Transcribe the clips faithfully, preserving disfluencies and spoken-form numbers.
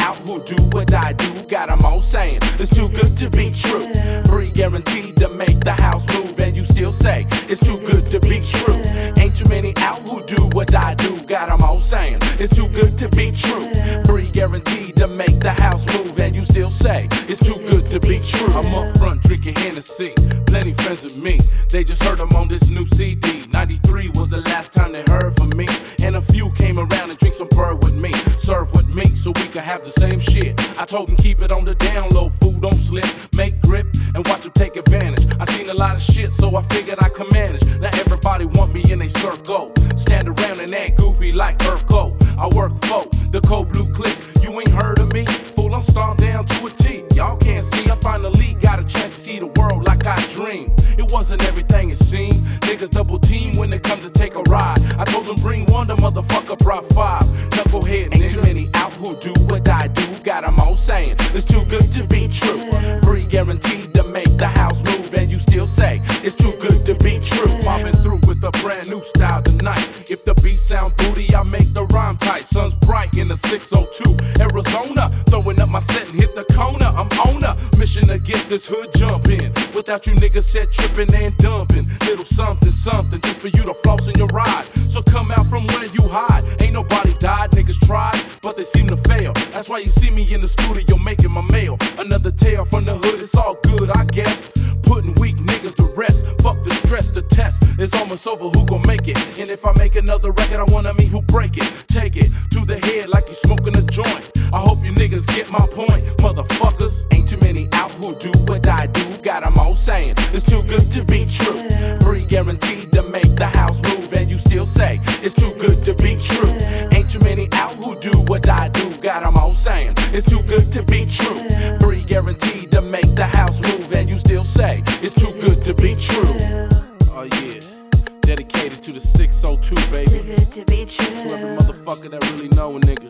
out who do what I do. Got them all saying it's too good to be true. Free guaranteed to make the house move, and you still say it's too good to be true. Ain't too many out who do what I do. Got them all saying it's too good to be true. Free guaranteed to make the house move, and you still say it's too good to be true. I'm up front drinking Hennessy, plenty friends with me. They just heard them on this new C D. ninety-three was the last time they heard from me, and a few came around and drink some bird with me. Serve with me so we could have the same shit. I told them keep it on the down low, food don't slip. Make grip and watch them take advantage. I seen a lot of shit, so I figured I could manage. Now everybody want me in a circle. Stand around and act goofy like Urkel. I work for the cold blue click. You ain't heard of me? Fool, I'm stomped down to a T. Y'all can't see, I finally got a chance to see the world like I dreamed. It wasn't everything it seemed. Niggas double team when they come to take a ride. I told them bring one, the motherfucker brought five. Knucklehead niggas. Ain't too many out who do what I do. Got them all saying it's too good to be true. Free guaranteed to make the house move, and you still say it's too good to be true. Mobbing through with a brand new style tonight. If the beat sound booty, I make the rhyme tight. Sun's bright in the six oh two Arizona. Throwing up my set and hit the corner. I'm on a mission to get this hood jumping. Without you niggas set tripping and dumping. Little something, something just for you to floss in your ride. So come out from where you hide. Ain't nobody died, niggas tried, but they seem to fail. That's why you see me in the studio making my mail. Another tale from the hood, it's all good, I guess. Putting weak niggas to rest. Fuck the stress, the test is almost over, who gon' make it? And if I make another record, I wanna meet who break it. Take it to the head like you smoking a joint. I hope you niggas get my point, motherfuckers. Ain't too many out who do what I do. Got them all saying it's too good to be true. Free guaranteed to make the house move, and you still say it's too good to be true. Ain't too many out who do what I do. Got them all saying it's too good to be true. Free guaranteed to make the house move, and you still say it's too good to be true. Oh yeah, dedicated to the six oh two, baby. Too good to be true. To every motherfucker that really know a nigga.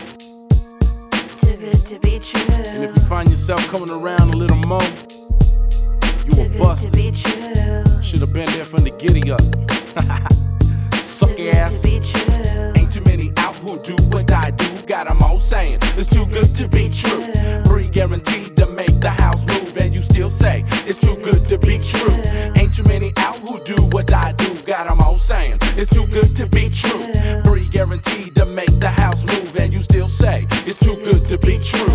Too good to be true. And if you find yourself coming around a little more, you Too a good busted. to be true. Should've been there from the giddy up. Suck Too your good ass. to be true. Ain't too many out who do what I do. Got them all saying it's too good to be true. Free guaranteed to make the house move, and you still say it's too good to be true. Ain't too many out who do what I do. Got them all saying it's too good to be true. Free guaranteed to make the house move, and you still say it's too good to be true.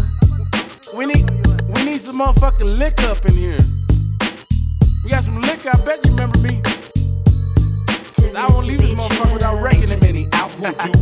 We need, we need some motherfucking liquor up in here. We got some liquor, I bet you remember me. I won't leave this motherfucker without wrecking him. Many out who do